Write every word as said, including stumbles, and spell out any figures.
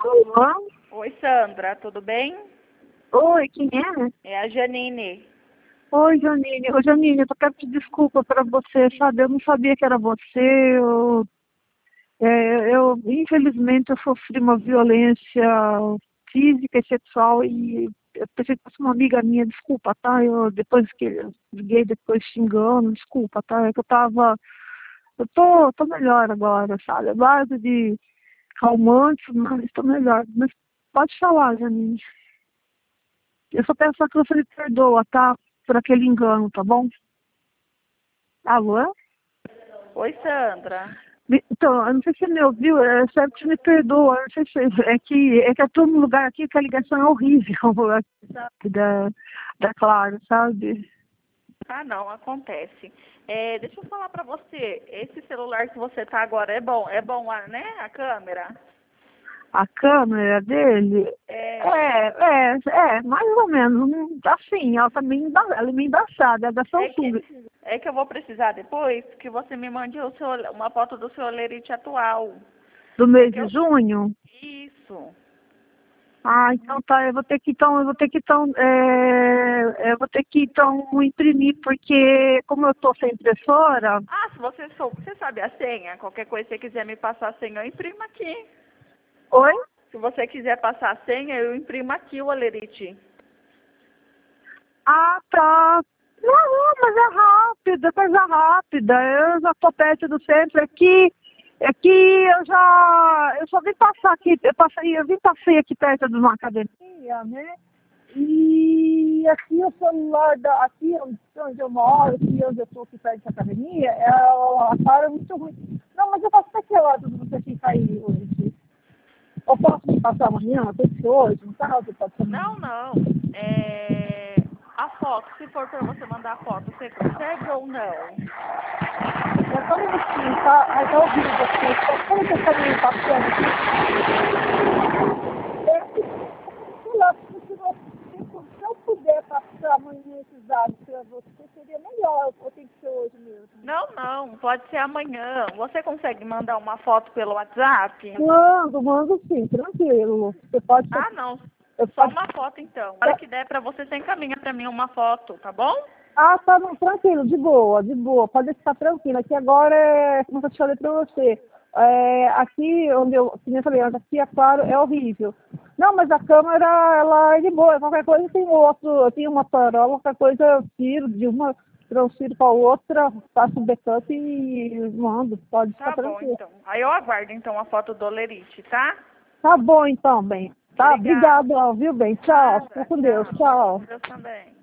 Alô? Oi, Sandra, tudo bem? Oi, quem é? É a Janine. Oi, Janine. Ô, Janine, eu quero pedir desculpa para você, sabe? Eu não sabia que era você. Eu, é, eu, infelizmente, eu sofri uma violência física e sexual e eu pensei que fosse uma amiga minha. Desculpa, tá? Eu, depois que eu liguei, depois xingando, desculpa, tá? É que eu tava... Eu tô, tô melhor agora, sabe? A base de calmantes, mas tô melhor. Mas pode falar, Janine. Eu só peço que você me perdoa, tá? Por aquele engano, tá bom? Alô? Oi, Sandra. Me- Então, eu não sei se você me ouviu, é sério que você me perdoa. Eu não sei se é que é que eu tô num lugar aqui que a ligação é horrível, sabe? Da, da Claro, sabe? Ah, não, acontece. É, deixa eu falar pra você, esse celular que você tá agora é bom, é bom, ah, né, a câmera? A câmera dele É, é, é, é, mais ou menos. Não- Assim, ela tá meio, emba- ela é meio embaçada, é da é que, Samsung. é que eu vou precisar depois que você me mande o seu, uma foto do seu olerite atual. Do mês Porque de eu, junho. isso. Ah, então tá, eu vou ter que então, eu vou ter que então, é, eu vou ter que então imprimir, porque como eu tô sem impressora, Ah, se você sou, você sabe a senha, qualquer coisa que você quiser me passar a senha, eu imprimo aqui. oi? Se você quiser passar a senha, eu imprimo aqui o olerite. Ah, tá. Não, não, mas é rápido, é coisa rápida. Eu já tô perto do centro aqui. É que eu já, eu só vim passar aqui, eu passei, eu vim passei aqui perto de uma academia, né? E aqui o celular da, aqui onde onde eu moro, aqui onde eu estou aqui perto da academia, é, a cara é muito ruim. Não, mas eu faço até que horas você fica aí hoje? Eu posso me passar amanhã? Tem que ser hoje, não tá? Você pode ser amanhã. Não, não. É, a foto, se for para você mandar a foto, você consegue ou não? É só um minutinho, tá? Aí tá ouvindo você. Só como você está me passando aqui? É, sei lá, se, você, se eu puder passar amanhã esses dados para você, seria melhor. Ou tem que ser hoje mesmo? Não, não. Pode ser amanhã. Você consegue mandar uma foto pelo WhatsApp? Mando, mando sim, tranquilo. Você pode... Ah, não. Eu Só pode uma foto, então. Na hora que der para você, você encaminha para mim uma foto, tá bom? ah, tá, não, tranquilo, de boa, de boa, pode ficar tranquilo. Aqui agora é, como eu te falei pra você, é, aqui onde eu, como eu falei antes, aqui é claro, é horrível. Não, mas a câmera, ela é de boa, qualquer coisa tem outro, eu tenho uma tarola, qualquer coisa eu tiro de uma, transfiro para outra, faço um backup e mando, pode ficar Tá bom, tranquilo. então. Aí eu aguardo, então, a foto do olerite, tá? Tá bom então, bem. Tá, Obrigada. obrigado, ó, viu, bem? Tchau, fica Nada. com Deus, Tchau. tchau. Deus também.